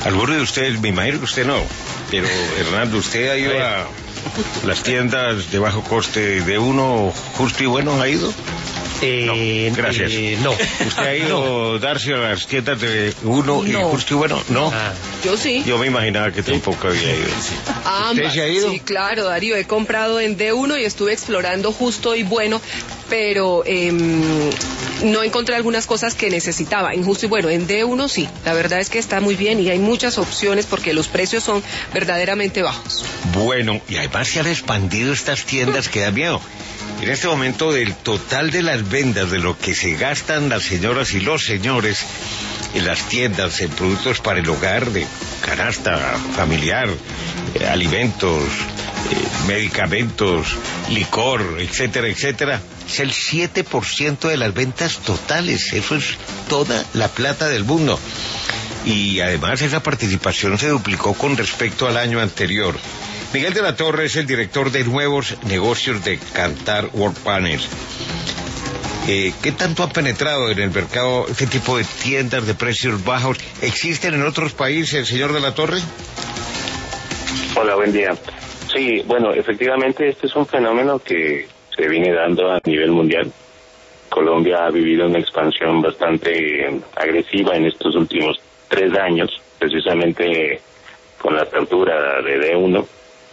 Algunos de ustedes, me imagino que usted no, pero Hernando, ¿usted ha ido a las tiendas de bajo coste de uno justo y bueno? ¿Ha ido? No, gracias. No. ¿Usted ha ido, Darcy, a las tiendas de uno y justo y bueno? No. Yo sí. Yo me imaginaba que tampoco había ido. ¿Usted se ha ido? Sí, claro, Darío, he comprado en D1 y estuve explorando justo y bueno, pero no encontré algunas cosas que necesitaba. En justo y bueno, en D1 sí, la verdad es que está muy bien y hay muchas opciones porque los precios son verdaderamente bajos. Bueno, y además se han expandido estas tiendas que da miedo. En este momento, del total de las ventas, de lo que se gastan las señoras y los señores en las tiendas, en productos para el hogar, de canasta familiar, alimentos, medicamentos, licor, etcétera, etcétera, es el 7% de las ventas totales. Eso es toda la plata del mundo. Y además esa participación se duplicó con respecto al año anterior. Miguel de la Torre es el director de nuevos negocios de Kantar World Panels. ¿Qué tanto han penetrado en el mercado este tipo de tiendas de precios bajos? ¿Existen en otros países, señor de la Torre? Hola, buen día. Sí, bueno, efectivamente este es un fenómeno que se viene dando a nivel mundial. Colombia ha vivido una expansión bastante agresiva en estos últimos 3 años, precisamente con la apertura de D1.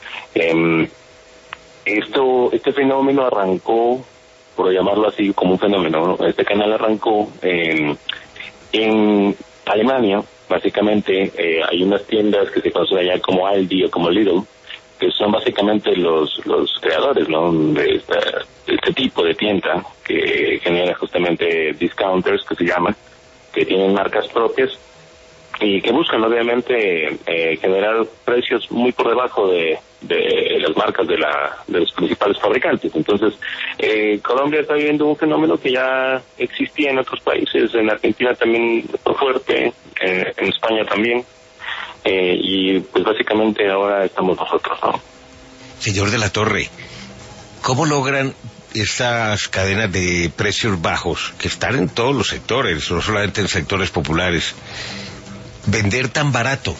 Este fenómeno arrancó, por llamarlo así, como un fenómeno, ¿no? Este canal arrancó en Alemania. Básicamente hay unas tiendas que se conocen allá como Aldi o como Lidl, que son básicamente los creadores, ¿no?, de este tipo de tienda que genera justamente discounters, que se llaman, que tienen marcas propias y que buscan obviamente generar precios muy por debajo de las marcas de los principales fabricantes. Entonces, Colombia está viviendo un fenómeno que ya existía en otros países, en Argentina también fue fuerte, en España también, y pues básicamente ahora estamos nosotros, ¿no? Señor de la Torre, ¿cómo logran estas cadenas de precios bajos, que están en todos los sectores, no solamente en sectores populares, vender tan barato?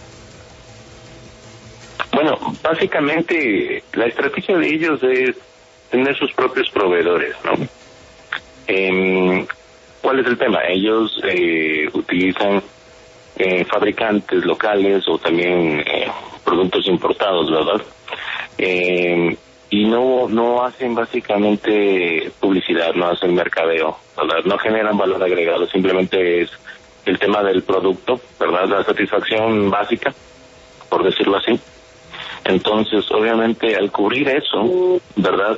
Bueno, básicamente la estrategia de ellos es tener sus propios proveedores, ¿no? ¿Cuál es el tema? Ellos utilizan fabricantes locales o también productos importados, ¿verdad? Y no hacen básicamente publicidad, no hacen mercadeo, ¿verdad? No generan valor agregado, simplemente es el tema del producto, ¿verdad? La satisfacción básica, por decirlo así. Entonces, obviamente, al cubrir eso, ¿verdad?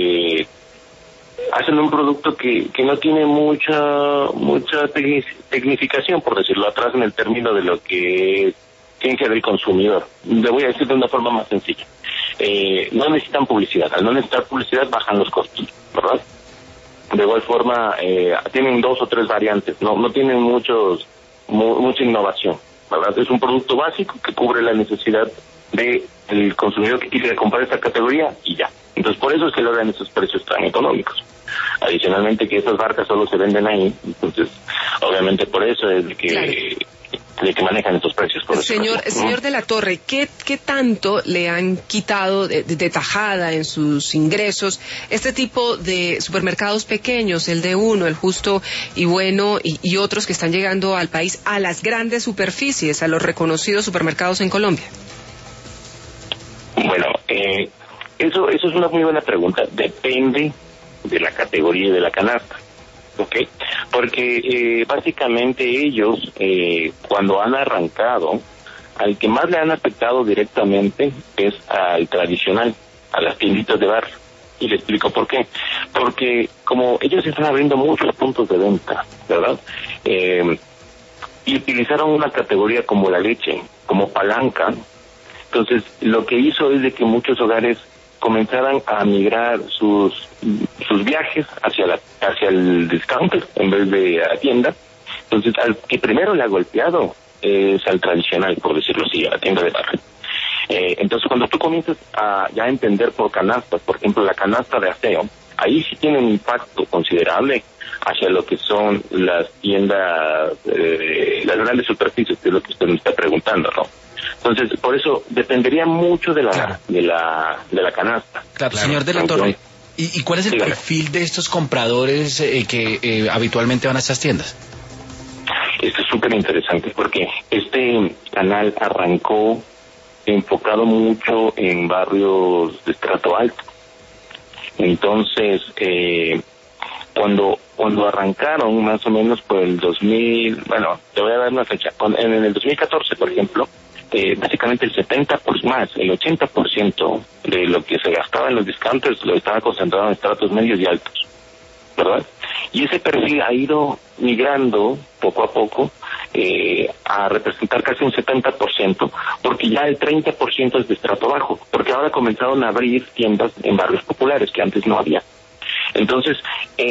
Hacen un producto que no tiene mucha tecnificación, por decirlo atrás, en el término de lo que es ciencia del consumidor. Le voy a decir de una forma más sencilla. No necesitan publicidad. Al no necesitar publicidad, bajan los costos, ¿verdad? De igual forma, tienen 2 o 3 variantes, no tienen mucha innovación, ¿verdad? Es un producto básico que cubre la necesidad del consumidor que quiere comprar esta categoría y ya. Entonces, por eso es que logran esos precios tan económicos. Adicionalmente, que esas marcas solo se venden ahí, entonces, obviamente por eso es de que manejan estos precios. Por Señor de la Torre, ¿qué tanto le han quitado de tajada en sus ingresos este tipo de supermercados pequeños, el D1, el Justo y Bueno y otros que están llegando al país, a las grandes superficies, a los reconocidos supermercados en Colombia? Bueno, eso es una muy buena pregunta. Depende de la categoría y de la canasta. ¿Okay? Porque básicamente ellos, cuando han arrancado, al que más le han afectado directamente es al tradicional, a las tienditas de barrio. Y le explico por qué. Porque como ellos están abriendo muchos puntos de venta, ¿verdad? Y utilizaron una categoría como la leche, como palanca. Entonces, lo que hizo es de que muchos hogares comenzaran a migrar sus viajes hacia el discounter en vez de a la tienda. Entonces, al que primero le ha golpeado es al tradicional, por decirlo así, a la tienda de barrio. Entonces, cuando tú comienzas a ya entender por canastas, por ejemplo, la canasta de aseo, ahí sí tiene un impacto considerable hacia lo que son las tiendas, las grandes superficies, que es lo que usted me está preguntando, ¿no? Entonces, por eso dependería mucho de la canasta. Claro, señor de la Torre. ¿Y cuál es el perfil de estos compradores que habitualmente van a estas tiendas? Esto es súper interesante porque este canal arrancó enfocado mucho en barrios de estrato alto. Entonces, cuando arrancaron más o menos por el 2000, bueno, te voy a dar una fecha, en el 2014, por ejemplo, básicamente el 80% de lo que se gastaba en los discounters lo estaba concentrado en estratos medios y altos, ¿verdad? Y ese perfil ha ido migrando poco a poco a representar casi un 70%, porque ya el 30% es de estrato bajo, porque ahora comenzaron a abrir tiendas en barrios populares que antes no había. Entonces,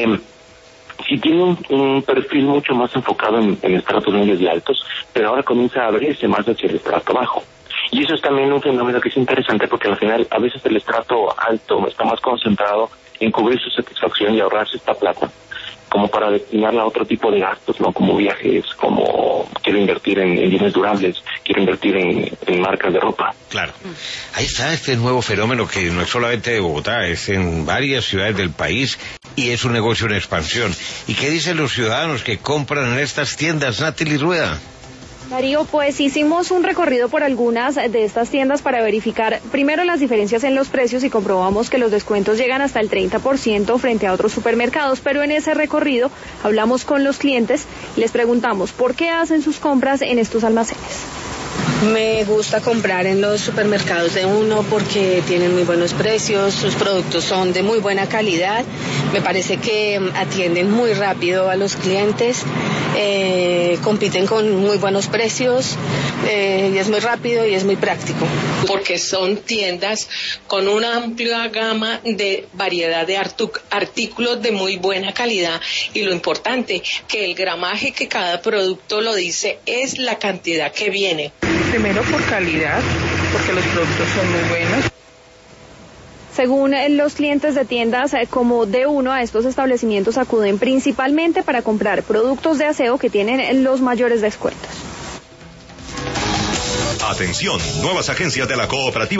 sí tiene un perfil mucho más enfocado en estratos medios y altos, pero ahora comienza a abrirse más hacia el estrato bajo. Y eso es también un fenómeno que es interesante porque al final a veces el estrato alto está más concentrado en cubrir su satisfacción y ahorrarse esta plata, como para destinarla a otro tipo de gastos, ¿no? Como viajes, como quiero invertir en bienes durables, quiero invertir en marcas de ropa. Claro. Ahí está este nuevo fenómeno que no es solamente de Bogotá, es en varias ciudades del país y es un negocio en expansión. ¿Y qué dicen los ciudadanos que compran en estas tiendas, Natalie Rueda? Darío, pues hicimos un recorrido por algunas de estas tiendas para verificar primero las diferencias en los precios y comprobamos que los descuentos llegan hasta el 30% frente a otros supermercados, pero en ese recorrido hablamos con los clientes y les preguntamos por qué hacen sus compras en estos almacenes. Me gusta comprar en los supermercados de uno porque tienen muy buenos precios, sus productos son de muy buena calidad, me parece que atienden muy rápido a los clientes, compiten con muy buenos precios y es muy rápido y es muy práctico. Porque son tiendas con una amplia gama de variedad de artículos de muy buena calidad y lo importante, que el gramaje que cada producto lo dice es la cantidad que viene. Primero por calidad, porque los productos son muy buenos. Según los clientes de tiendas como D1, a estos establecimientos acuden principalmente para comprar productos de aseo que tienen los mayores descuentos. Atención, nuevas agencias de la Cooperativa